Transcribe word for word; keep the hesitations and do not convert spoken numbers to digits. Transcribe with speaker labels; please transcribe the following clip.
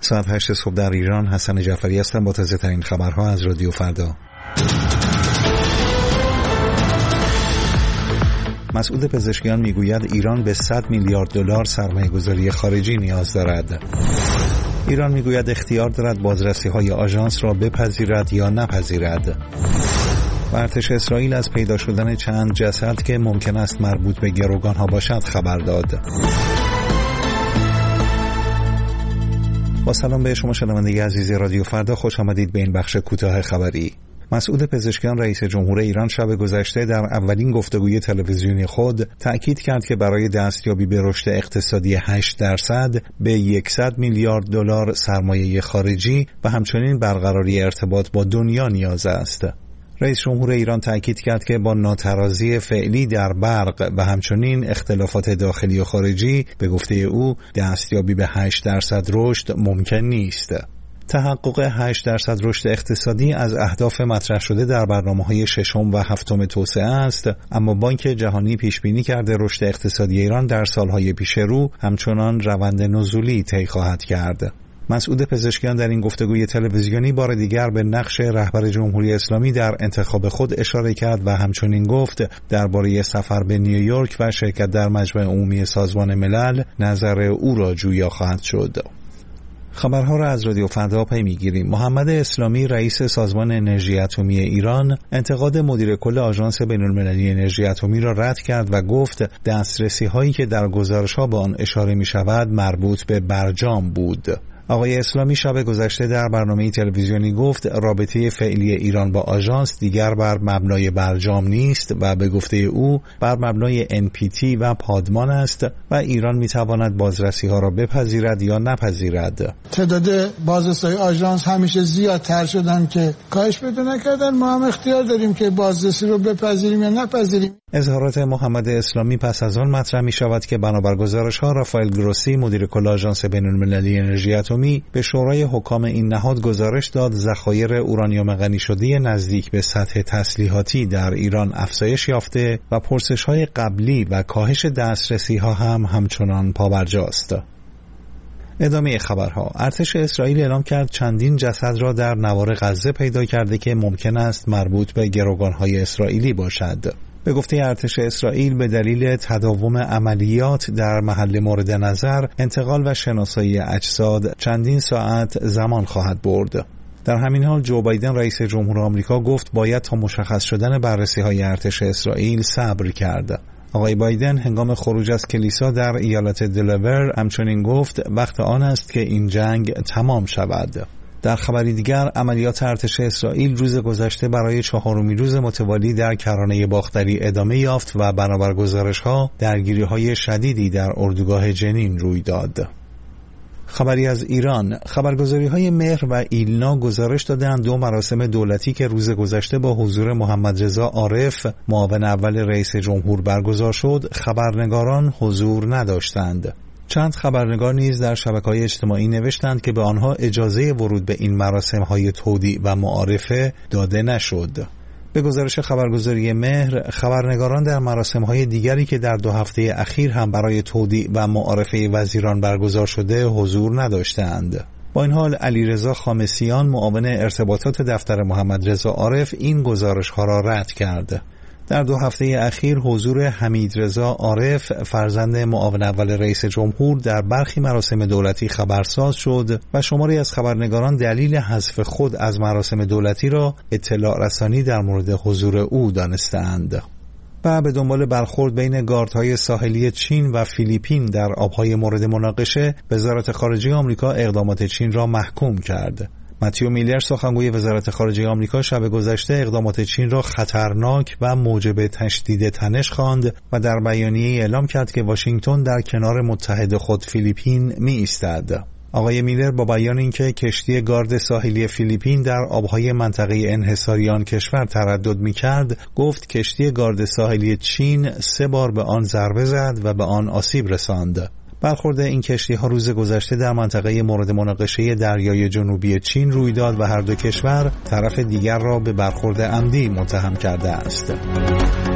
Speaker 1: ساعت هشت صبح در ایران. حسن جعفری هستم با تازه ترین خبرها از رادیو فردا. مسعود پزشکیان میگوید ایران به صد میلیارد دلار سرمایه‌گذاری خارجی نیاز دارد. ایران میگوید اختیار دارد بازرسی‌های آژانس را بپذیرد یا نپذیرد. و ارتش اسرائیل از پیدا شدن چند جسد که ممکن است مربوط به گروگان‌ها باشد خبر داد. با سلام به شما شنونده عزیز رادیو فردا، خوش آمدید به این بخش کوتاه خبری. مسعود پزشکیان رئیس جمهور ایران شب گذشته در اولین گفتگوی تلویزیونی خود تأکید کرد که برای دستیابی به رشد اقتصادی هشت درصد به صد میلیارد دلار سرمایه خارجی و همچنین برقراری ارتباط با دنیا نیاز است. رئیس جمهور ایران تأکید کرد که با ناترازی فعلی در برق و همچنین اختلافات داخلی و خارجی به گفته او دستیابی به هشت درصد رشد ممکن نیست. تحقق هشت درصد رشد اقتصادی از اهداف مطرح شده در برنامه‌های ششم و هفتم توسعه است، اما بانک جهانی پیش بینی کرده رشد اقتصادی ایران در سالهای پیش رو همچنان روند نزولی طی خواهد کرد. مسعود پزشکیان در این گفتگوی تلویزیونی بار دیگر به نقش رهبر جمهوری اسلامی در انتخاب خود اشاره کرد و همچنین گفت درباره سفر به نیویورک و شرکت در مجمع عمومی سازمان ملل نظر او را جویا خواهد شد. خبرها را از رادیو فردا پی میگیریم. محمد اسلامی رئیس سازمان انرژی اتمی ایران انتقاد مدیر کل آژانس بین‌المللی انرژی اتمی را رد کرد و گفت دسترسی هایی که در گزارش‌ها به آن اشاره می شود مربوط به برجام بود. آقای اسلامی شب گذشته در برنامه تلویزیونی گفت رابطه فعلی ایران با آژانس دیگر بر مبنای برجام نیست و به گفته او بر مبنای ان پی تی و پادمان است و ایران میتواند بازرسی ها را بپذیرد یا نپذیرد.
Speaker 2: تعداد بازرسای آژانس همیشه زیادتر شدن که کاهش پیدا نکردن. ما هم اختیار داریم که بازرسی رو بپذیریم یا نپذیریم.
Speaker 1: اظهارات محمد اسلامی پس از آن مطرح می شود که بنابر گزارش‌ها رافائل گروسی مدیر کل آژانس بین‌المللی انرژی اتمی به شورای حکام این نهاد گزارش داد ذخایر اورانیوم غنی شده نزدیک به سطح تسلیحاتی در ایران افزایش یافته و پرسش‌های قبلی و کاهش دسترسی‌ها هم همچنان پابرجاست. ادامه خبرها. ارتش اسرائیل اعلام کرد چندین جسد را در نوار غزه پیدا کرده که ممکن است مربوط به گروگان‌های اسرائیلی باشد. به گفته ارتش اسرائیل به دلیل تداوم عملیات در محل مورد نظر انتقال و شناسایی اجساد چندین ساعت زمان خواهد برد. در همین حال جو بایدن رئیس جمهور آمریکا گفت باید تا مشخص شدن بررسی‌های ارتش اسرائیل صبر کرد. آقای بایدن هنگام خروج از کلیسا در ایالت دلاور همچنین گفت وقت آن است که این جنگ تمام شود. در خبری دیگر عملیات ارتش اسرائیل روز گذشته برای چهارمین روز متوالی در کرانه باختری ادامه یافت و بنابر گزارش‌ها درگیری‌های شدیدی در اردوگاه جنین روی داد. خبری از ایران. خبرگزاری‌های مهر و ایلنا گزارش دادند دو مراسم دولتی که روز گذشته با حضور محمد رضا عارف معاون اول رئیس جمهور برگزار شد خبرنگاران حضور نداشتند. چند خبرنگار نیز در شبکه‌های اجتماعی نوشتند که به آنها اجازه ورود به این مراسم‌های تودیع و معارفه داده نشد. به گزارش خبرگزاری مهر، خبرنگاران در مراسم‌های دیگری که در دو هفته اخیر هم برای تودیع و معارفه وزیران برگزار شده حضور نداشتند. با این حال علیرضا خامسیان معاون ارتباطات دفتر محمد رضا عارف این گزارش‌ها را رد کرد. در دو هفته اخیر حضور حمیدرضا عارف فرزند معاون اول رئیس جمهور در برخی مراسم دولتی خبرساز شد و شماری از خبرنگاران دلیل حذف خود از مراسم دولتی را اطلاع رسانی در مورد حضور او دانستند. و به دنبال برخورد بین گاردهای ساحلی چین و فیلیپین در آبهای مورد مناقشه، وزارت خارجه آمریکا اقدامات چین را محکوم کرد. متیو میلر سخنگوی وزارت خارجه آمریکا شب گذشته اقدامات چین را خطرناک و موجب تشدید تنش خواند و در بیانیه‌ای اعلام کرد که واشنگتن در کنار متحد خود فیلیپین می ایستد. آقای میلر با بیان اینکه کشتی گارد ساحلی فیلیپین در آبهای منطقه انحصاری آن کشور تردد می‌کرد، گفت کشتی گارد ساحلی چین سه بار به آن ضربه زد و به آن آسیب رساند. برخورد این کشتی‌ها روز گذشته در منطقه مورد مناقشه دریای جنوبی چین روی داد و هر دو کشور طرف دیگر را به برخورد عمدی متهم کرده است.